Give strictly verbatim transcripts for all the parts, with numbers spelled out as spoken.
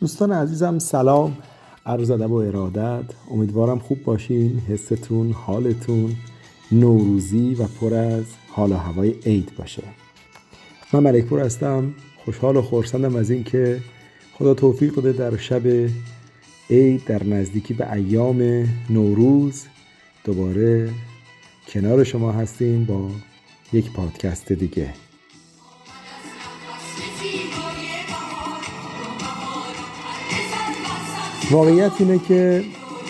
دوستان عزیزم سلام، عرض ادب و ارادت. امیدوارم خوب باشین، حستون، حالتون نوروزی و پر از حال و هوای عید باشه. من ملکپور هستم، خوشحال و خرسندم از این که خدا توفیق بده در شب عید در نزدیکی به ایام نوروز دوباره کنار شما هستیم با یک پادکست دیگه. واقعیت اینه که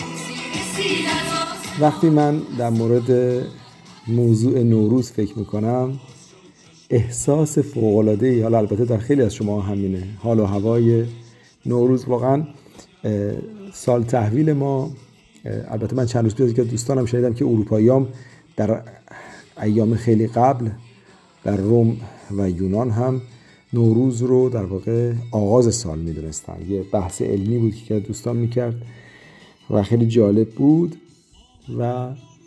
وقتی من در مورد موضوع نوروز فکر میکنم احساس فوق‌العاده‌ای، حالا البته در خیلی از شما همینه، حال و هوای نوروز واقعا سال تحویل ما. البته من چند روز پیش که دوستانم شنیدم که اروپاییام در ایام خیلی قبل در روم و یونان هم نوروز رو در واقع آغاز سال میدونستن. یه بحث علمی بود که دوستان میکرد و خیلی جالب بود و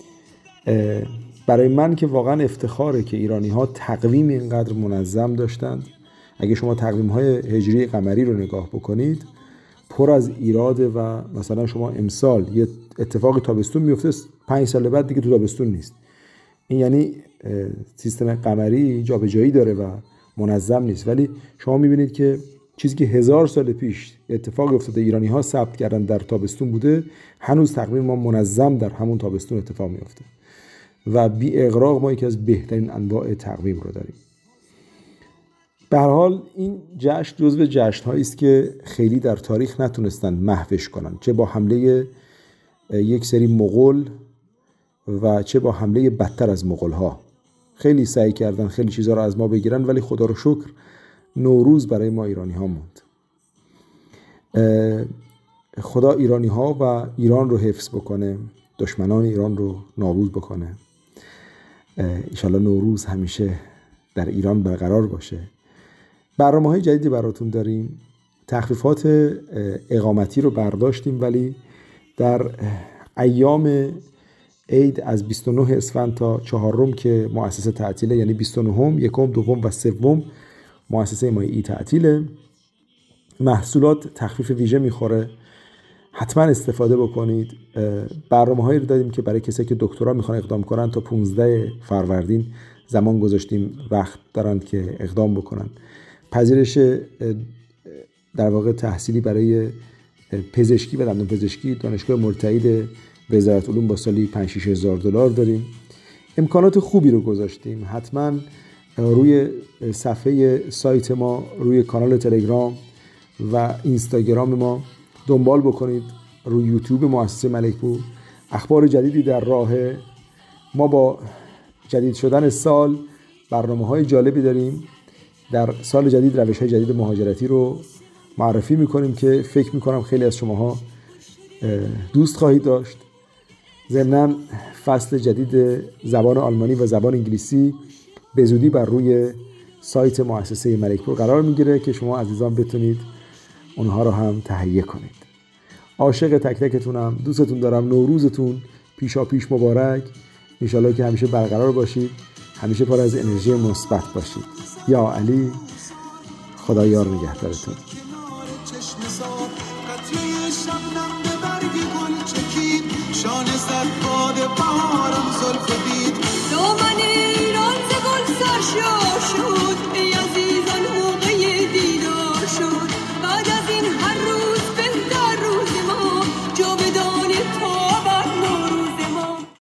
برای من که واقعا افتخاره که ایرانی ها تقویم اینقدر منظم داشتند. اگه شما تقویم های هجری قمری رو نگاه بکنید پر از ایراده و مثلا شما امسال یه اتفاقی تابستون میفته، پنج سال بعد دیگه تو تابستون نیست. این یعنی سیستم قمری جابجایی داره و منظم نیست، ولی شما میبینید که چیزی که هزار سال پیش اتفاق افتاده ایرانی ها ثبت کردن در تابستون بوده، هنوز تقویم ما منظم در همون تابستون اتفاق میفته و بی اغراق ما یکی از بهترین انواع تقویم رو داریم. به هر حال این جشن جزو جشن‌هایی است که خیلی در تاریخ نتونستن محوش کنن، چه با حمله یک سری مغول و چه با حمله بدتر از مغول‌ها. خیلی سعی کردن خیلی چیزها رو از ما بگیرن، ولی خدا رو شکر نوروز برای ما ایرانی ها موند. خدا ایرانی ها و ایران رو حفظ بکنه، دشمنان ایران رو نابود بکنه. انشالله نوروز همیشه در ایران برقرار باشه. برنامه های جدیدی براتون داریم. تخفیفات اقامتی رو برداشتیم، ولی در ایام عید از بیست و نه اسفند تا چهارم که مؤسسه تعطیله، یعنی بیست و نه، یکم، دوم و سوم مؤسسه ما عید تعطیله، محصولات تخفیف ویژه میخوره. حتما استفاده بکنید. برنامه‌هایی رو دادیم که برای کسایی که دکترا میخوان اقدام کنن تا پانزده فروردین زمان گذاشتیم، وقت دارن که اقدام بکنن. پذیرش در واقع تحصیلی برای پزشکی و دندان پزشکی دانشگاه مرتعید وزارت علوم با سالی پنج شش هزار دلار داریم. امکانات خوبی رو گذاشتیم. حتما روی صفحه سایت ما، روی کانال تلگرام و اینستاگرام ما دنبال بکنید. روی یوتیوب مؤسسه ملکپور اخبار جدیدی در راهه. ما با جدید شدن سال برنامه‌های جالبی داریم. در سال جدید روش‌های جدید مهاجرتی رو معرفی می‌کنیم که فکر می‌کنم خیلی از شماها دوست خواهید داشت. ضمناً فصل جدید زبان آلمانی و زبان انگلیسی به زودی بر روی سایت مؤسسه ملکپور قرار میگیره که شما عزیزان بتونید اونها رو هم تهیه کنید. عاشق تک تکتونم، دوستتون دارم. نوروزتون پیشا پیش مبارک. انشالله که همیشه برقرار باشید، همیشه پر از انرژی مثبت باشید. یا علی، خدا یار نگهدارتون. شانه زد باد بهارم زلف